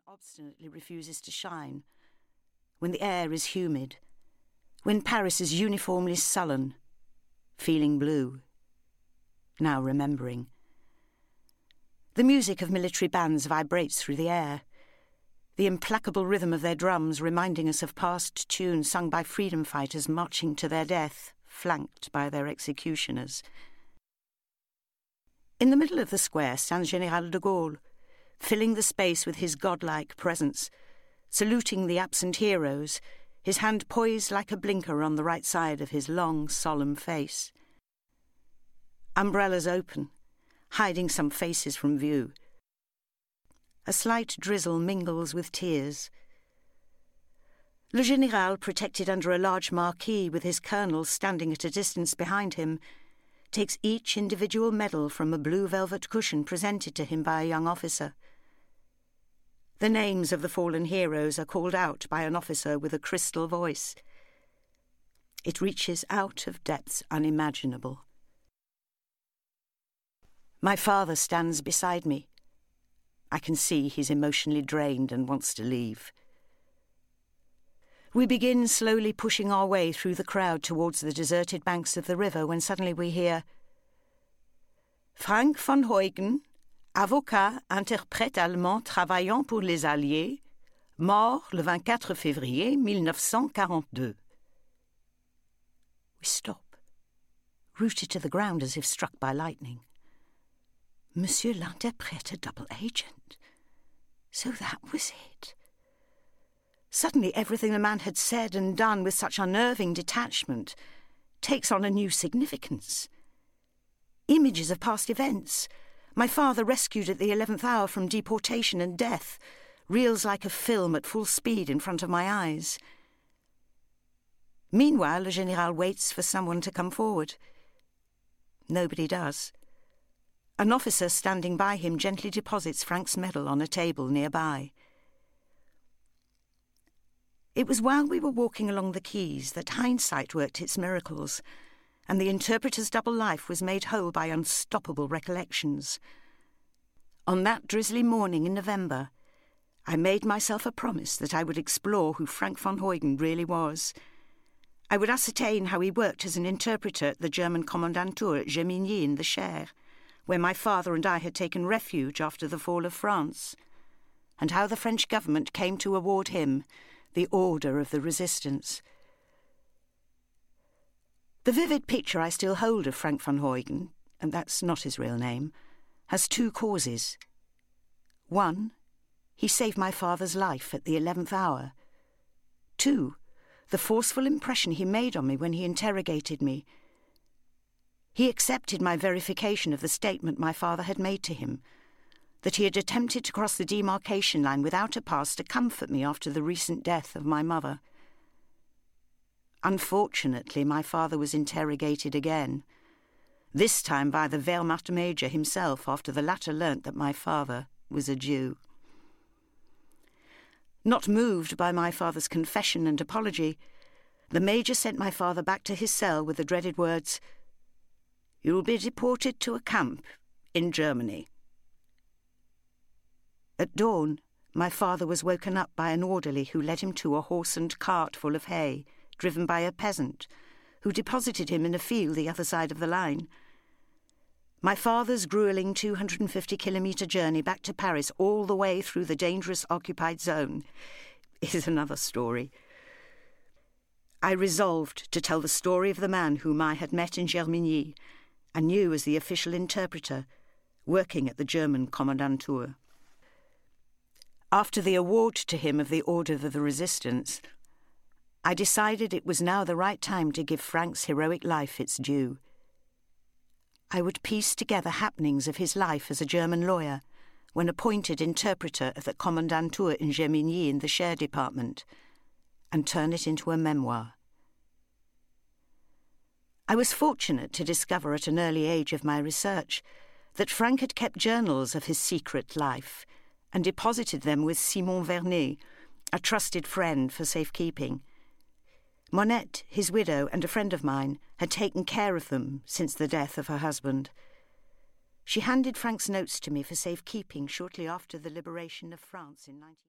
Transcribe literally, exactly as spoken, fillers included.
obstinately refuses to shine, when the air is humid, when Paris is uniformly sullen, feeling blue, now remembering. The music of military bands vibrates through the air, the implacable rhythm of their drums reminding us of past tunes sung by freedom fighters marching to their death, flanked by their executioners. In the middle of the square stands Général de Gaulle, filling the space with his godlike presence, saluting the absent heroes, his hand poised like a blinker on the right side of his long, solemn face. Umbrellas open, hiding some faces from view. A slight drizzle mingles with tears. Le Général, protected under a large marquee with his colonels standing at a distance behind him, takes each individual medal from a blue velvet cushion presented to him by a young officer. The names of the fallen heroes are called out by an officer with a crystal voice. It reaches out of depths unimaginable. My father stands beside me. I can see he's emotionally drained and wants to leave. We begin slowly pushing our way through the crowd towards the deserted banks of the river when suddenly we hear, Frank van Huygen, avocat, interprète allemand travaillant pour les Alliés, mort le vingt-quatre février mille neuf cent quarante-deux. We stop, rooted to the ground as if struck by lightning. Monsieur l'interprète, a double agent. So that was it. Suddenly everything the man had said and done with such unnerving detachment takes on a new significance. Images of past events, my father rescued at the eleventh hour from deportation and death, reels like a film at full speed in front of my eyes. Meanwhile, Le Général waits for someone to come forward. Nobody does. An officer standing by him gently deposits Frank's medal on a table nearby. It was while we were walking along the quays that hindsight worked its miracles, and the interpreter's double life was made whole by unstoppable recollections. On that drizzly morning in November, I made myself a promise that I would explore who Frank van Huygen really was. I would ascertain how he worked as an interpreter at the German commandantur at Gemigny in the Cher, where my father and I had taken refuge after the fall of France, and how the French government came to award him the Order of the Resistance. The vivid picture I still hold of Frank van Huygen, and that's not his real name, has two causes. One, he saved my father's life at the eleventh hour. Two, the forceful impression he made on me when he interrogated me. He accepted my verification of the statement my father had made to him, that he had attempted to cross the demarcation line without a pass to comfort me after the recent death of my mother. Unfortunately, my father was interrogated again, this time by the Wehrmacht major himself after the latter learnt that my father was a Jew. Not moved by my father's confession and apology, the major sent my father back to his cell with the dreaded words, "You'll be deported to a camp in Germany." At dawn, my father was woken up by an orderly who led him to a horse and cart full of hay, driven by a peasant, who deposited him in a field the other side of the line. My father's gruelling two hundred fifty kilometre journey back to Paris all the way through the dangerous occupied zone is another story. I resolved to tell the story of the man whom I had met in Germigny and knew as the official interpreter, working at the German commandantur. After the award to him of the Order of the Resistance, I decided it was now the right time to give Frank's heroic life its due. I would piece together happenings of his life as a German lawyer, when appointed interpreter at the commandantur in Gemigny in the Cher department, and turn it into a memoir. I was fortunate to discover at an early age of my research that Frank had kept journals of his secret life and deposited them with Simon Vernet, a trusted friend, for safekeeping. Monette, his widow, and a friend of mine had taken care of them since the death of her husband. She handed Frank's notes to me for safekeeping shortly after the liberation of France in nineteen